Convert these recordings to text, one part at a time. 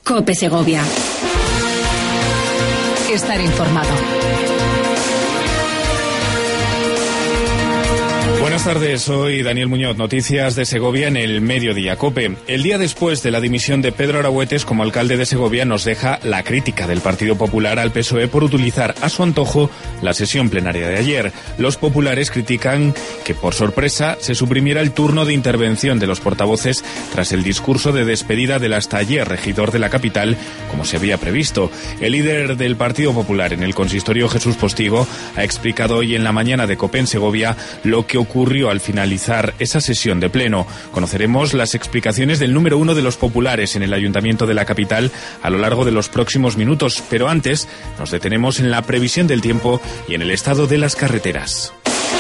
COPE Segovia. Estar informado. Buenas tardes, soy Daniel Muñoz. Noticias de Segovia en el Mediodía COPE. El día después de la dimisión de Pedro Aragüetes como alcalde de Segovia nos deja la crítica del Partido Popular al PSOE por utilizar a su antojo la sesión plenaria de ayer. Los populares critican que por sorpresa se suprimiera el turno de intervención de los portavoces tras el discurso de despedida del hasta ayer regidor de la capital, como se había previsto. El líder del Partido Popular en el consistorio, Jesús Postigo, ha explicado hoy en la mañana de COPE en Segovia lo que ocurrió al finalizar esa sesión de pleno. Conoceremos las explicaciones del número 1 de los populares en el ayuntamiento de la capital a lo largo de los próximos minutos, pero antes nos detenemos en la previsión del tiempo y en el estado de las carreteras.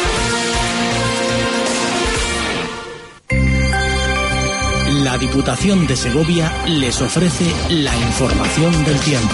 La Diputación de Segovia les ofrece la información del tiempo.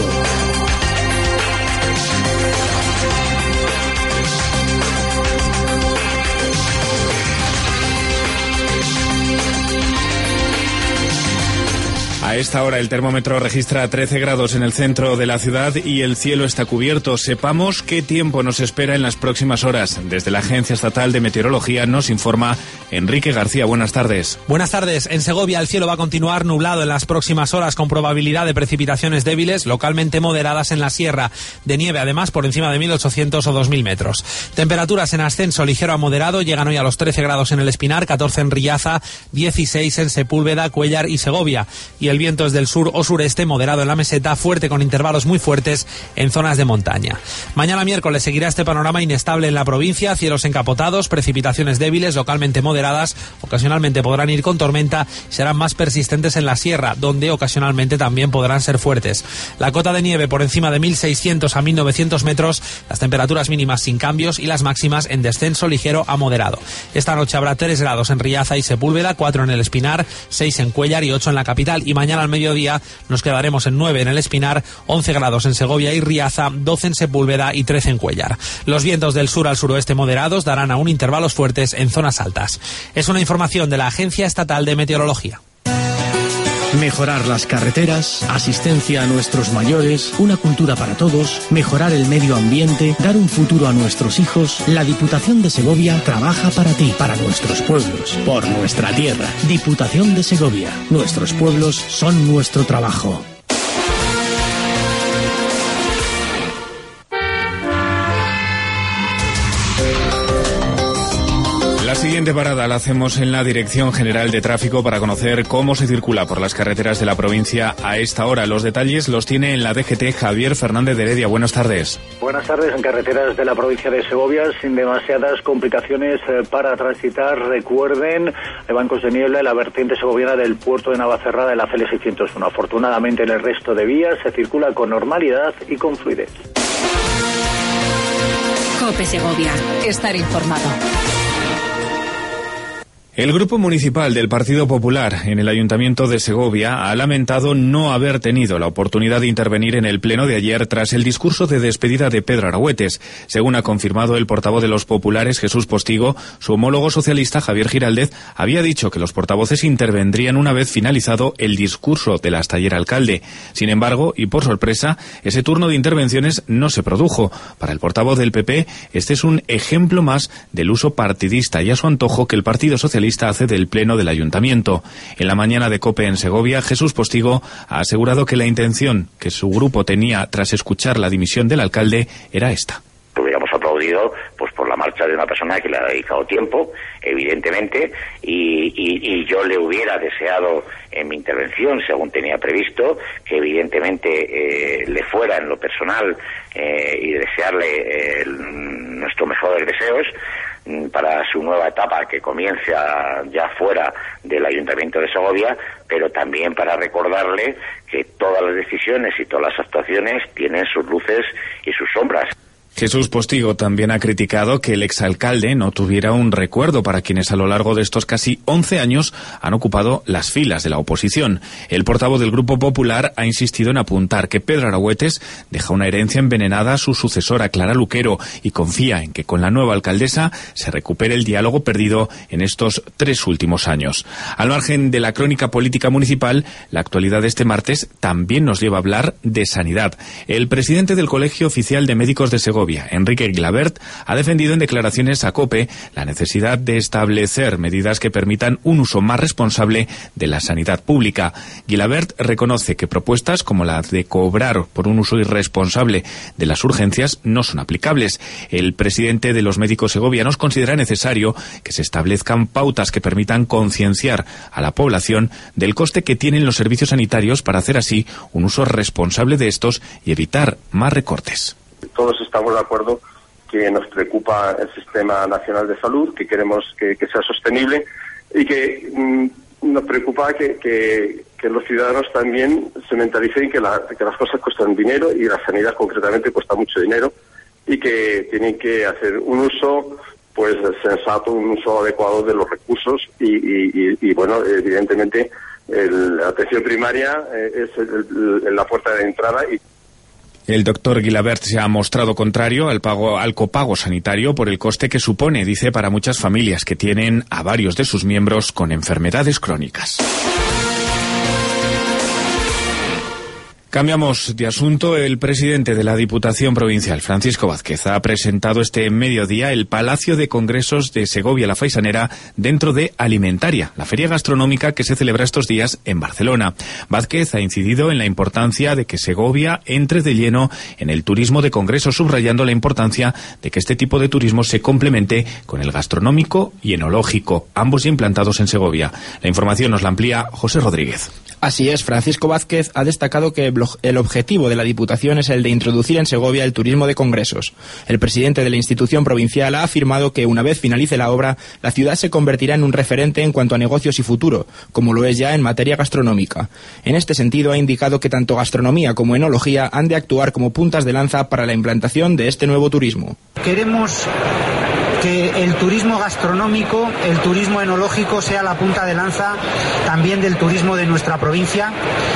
A esta hora el termómetro registra 13 grados en el centro de la ciudad y el cielo está cubierto. Sepamos qué tiempo nos espera en las próximas horas. Desde la Agencia Estatal de Meteorología nos informa Enrique García. Buenas tardes. Buenas tardes. En Segovia el cielo va a continuar nublado en las próximas horas con probabilidad de precipitaciones débiles, localmente moderadas en la sierra. De nieve además por encima de 1.800 o 2.000 metros. Temperaturas en ascenso ligero a moderado. Llegan hoy a los 13 grados en el Espinar, 14 en Riaza, 16 en Sepúlveda, Cuéllar y Segovia. Y el viento es del sur o sureste, moderado en la meseta, fuerte con intervalos muy fuertes en zonas de montaña. Mañana miércoles seguirá este panorama inestable en la provincia, cielos encapotados, precipitaciones débiles, localmente moderadas, ocasionalmente podrán ir con tormenta, serán más persistentes en la sierra, donde ocasionalmente también podrán ser fuertes. La cota de nieve por encima de 1.600 a 1.900 metros, las temperaturas mínimas sin cambios y las máximas en descenso ligero a moderado. Esta noche habrá 3 grados en Riaza y Sepúlveda, 4 en el Espinar, 6 en Cuéllar y 8 en la capital, y mañana al mediodía nos quedaremos en 9 en el Espinar, 11 grados en Segovia y Riaza, 12 en Sepúlveda y 13 en Cuéllar. Los vientos del sur al suroeste moderados darán aún intervalos fuertes en zonas altas. Es una información de la Agencia Estatal de Meteorología. Mejorar las carreteras, asistencia a nuestros mayores, una cultura para todos, mejorar el medio ambiente, dar un futuro a nuestros hijos. La Diputación de Segovia trabaja para ti, para nuestros pueblos, por nuestra tierra. Diputación de Segovia. Nuestros pueblos son nuestro trabajo. La siguiente parada la hacemos en la Dirección General de Tráfico para conocer cómo se circula por las carreteras de la provincia a esta hora. Los detalles los tiene en la DGT Javier Fernández de Heredia. Buenas tardes. Buenas tardes. En carreteras de la provincia de Segovia, sin demasiadas complicaciones para transitar. Recuerden, hay bancos de niebla en la vertiente segoviana del puerto de Navacerrada de la CL 601. Afortunadamente en el resto de vías se circula con normalidad y con fluidez. COPE Segovia. Estar informado. El Grupo Municipal del Partido Popular en el Ayuntamiento de Segovia ha lamentado no haber tenido la oportunidad de intervenir en el pleno de ayer tras el discurso de despedida de Pedro Aragüetes. Según ha confirmado el portavoz de los populares, Jesús Postigo, su homólogo socialista, Javier Giraldez, había dicho que los portavoces intervendrían una vez finalizado el discurso del hasta ayer alcalde. Sin embargo, y por sorpresa, ese turno de intervenciones no se produjo. Para el portavoz del PP, este es un ejemplo más del uso partidista y a su antojo que el Partido Socialista hace del pleno del ayuntamiento. En la mañana de COPE en Segovia, Jesús Postigo ha asegurado que la intención que su grupo tenía tras escuchar la dimisión del alcalde era esta. Hubiéramos aplaudido pues por la marcha de una persona que le ha dedicado tiempo, evidentemente, y yo le hubiera deseado en mi intervención, según tenía previsto, que evidentemente le fuera en lo personal y desearle nuestros mejores deseos para su nueva etapa que comienza ya fuera del Ayuntamiento de Segovia, pero también para recordarle que todas las decisiones y todas las actuaciones tienen sus luces y sus sombras. Jesús Postigo también ha criticado que el exalcalde no tuviera un recuerdo para quienes a lo largo de estos casi 11 años han ocupado las filas de la oposición. El portavoz del Grupo Popular ha insistido en apuntar que Pedro Aragüetes deja una herencia envenenada a su sucesora Clara Luquero y confía en que con la nueva alcaldesa se recupere el diálogo perdido en estos 3 últimos años. Al margen de la crónica política municipal, la actualidad de este martes también nos lleva a hablar de sanidad. El presidente del Colegio Oficial de Médicos de Segovia, Enrique Gilabert, ha defendido en declaraciones a COPE la necesidad de establecer medidas que permitan un uso más responsable de la sanidad pública. Gilabert reconoce que propuestas como la de cobrar por un uso irresponsable de las urgencias no son aplicables. El presidente de los médicos segovianos considera necesario que se establezcan pautas que permitan concienciar a la población del coste que tienen los servicios sanitarios para hacer así un uso responsable de estos y evitar más recortes. Todos estamos de acuerdo que nos preocupa el Sistema Nacional de Salud, que queremos que sea sostenible y que nos preocupa que los ciudadanos también se mentalicen que las cosas cuestan dinero y la sanidad concretamente cuesta mucho dinero y que tienen que hacer un uso pues sensato, un uso adecuado de los recursos y bueno, evidentemente la atención primaria es la puerta de entrada. El doctor Gilabert se ha mostrado contrario al copago sanitario por el coste que supone, dice, para muchas familias que tienen a varios de sus miembros con enfermedades crónicas. Cambiamos de asunto. El presidente de la Diputación Provincial, Francisco Vázquez, ha presentado este mediodía el Palacio de Congresos de Segovia la Faisanera dentro de Alimentaria, la feria gastronómica que se celebra estos días en Barcelona. Vázquez ha incidido en la importancia de que Segovia entre de lleno en el turismo de congresos, subrayando la importancia de que este tipo de turismo se complemente con el gastronómico y enológico, ambos implantados en Segovia. La información nos la amplía José Rodríguez. Así es, Francisco Vázquez ha destacado que el objetivo de la Diputación es el de introducir en Segovia el turismo de congresos. El presidente de la institución provincial ha afirmado que una vez finalice la obra, la ciudad se convertirá en un referente en cuanto a negocios y futuro, como lo es ya en materia gastronómica. En este sentido, ha indicado que tanto gastronomía como enología han de actuar como puntas de lanza para la implantación de este nuevo turismo. Queremos que el turismo gastronómico, el turismo enológico sea la punta de lanza también del turismo de nuestra provincia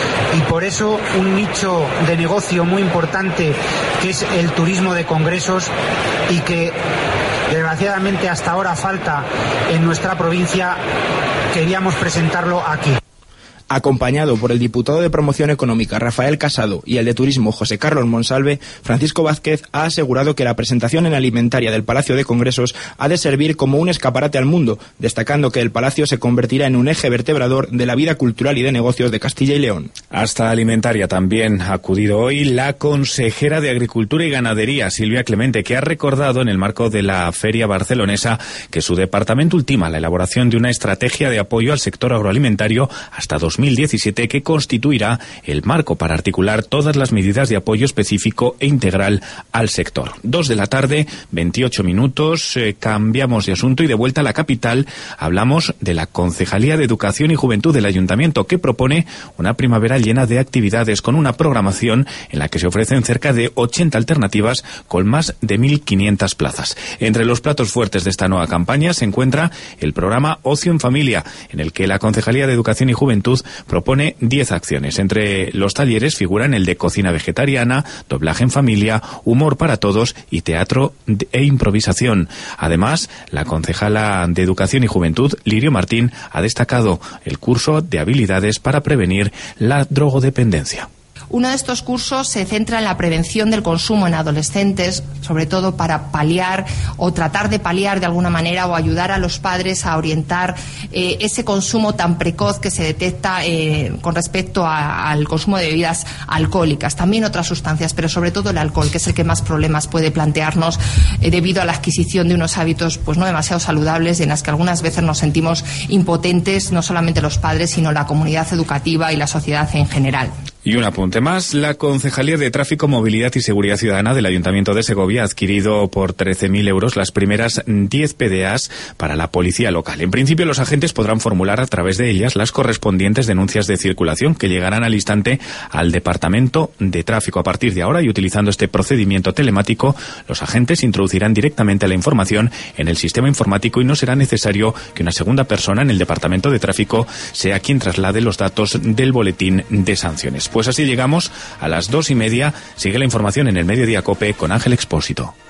y por eso un nicho de negocio muy importante que es el turismo de congresos y que desgraciadamente hasta ahora falta en nuestra provincia, queríamos presentarlo aquí. Acompañado por el diputado de Promoción Económica Rafael Casado y el de Turismo José Carlos Monsalve, Francisco Vázquez ha asegurado que la presentación en Alimentaria del Palacio de Congresos ha de servir como un escaparate al mundo, destacando que el Palacio se convertirá en un eje vertebrador de la vida cultural y de negocios de Castilla y León. Hasta Alimentaria también ha acudido hoy la consejera de Agricultura y Ganadería, Silvia Clemente, que ha recordado en el marco de la feria barcelonesa que su departamento ultima la elaboración de una estrategia de apoyo al sector agroalimentario hasta 2017 que constituirá el marco para articular todas las medidas de apoyo específico e integral al sector. 2 de la tarde, 28 minutos, cambiamos de asunto y de vuelta a la capital hablamos de la Concejalía de Educación y Juventud del Ayuntamiento, que propone una primavera llena de actividades con una programación en la que se ofrecen cerca de 80 alternativas con más de 1.500 plazas. Entre los platos fuertes de esta nueva campaña se encuentra el programa Ocio en Familia, en el que la Concejalía de Educación y Juventud propone 10 acciones. Entre los talleres figuran el de cocina vegetariana, doblaje en familia, humor para todos y teatro e improvisación. Además, la concejala de Educación y Juventud, Lirio Martín, ha destacado el curso de habilidades para prevenir la drogodependencia. Uno de estos cursos se centra en la prevención del consumo en adolescentes, sobre todo para paliar o tratar de paliar de alguna manera o ayudar a los padres a orientar ese consumo tan precoz que se detecta con respecto al consumo de bebidas alcohólicas, también otras sustancias, pero sobre todo el alcohol, que es el que más problemas puede plantearnos debido a la adquisición de unos hábitos pues no demasiado saludables y en las que algunas veces nos sentimos impotentes, no solamente los padres, sino la comunidad educativa y la sociedad en general. Y un apunte más, la Concejalía de Tráfico, Movilidad y Seguridad Ciudadana del Ayuntamiento de Segovia ha adquirido por 13.000 euros las primeras 10 PDAs para la policía local. En principio, los agentes podrán formular a través de ellas las correspondientes denuncias de circulación que llegarán al instante al Departamento de Tráfico. A partir de ahora, y utilizando este procedimiento telemático, los agentes introducirán directamente la información en el sistema informático y no será necesario que una segunda persona en el Departamento de Tráfico sea quien traslade los datos del boletín de sanciones. Pues así llegamos a las 2:30. Sigue la información en el Mediodía COPE con Ángel Expósito.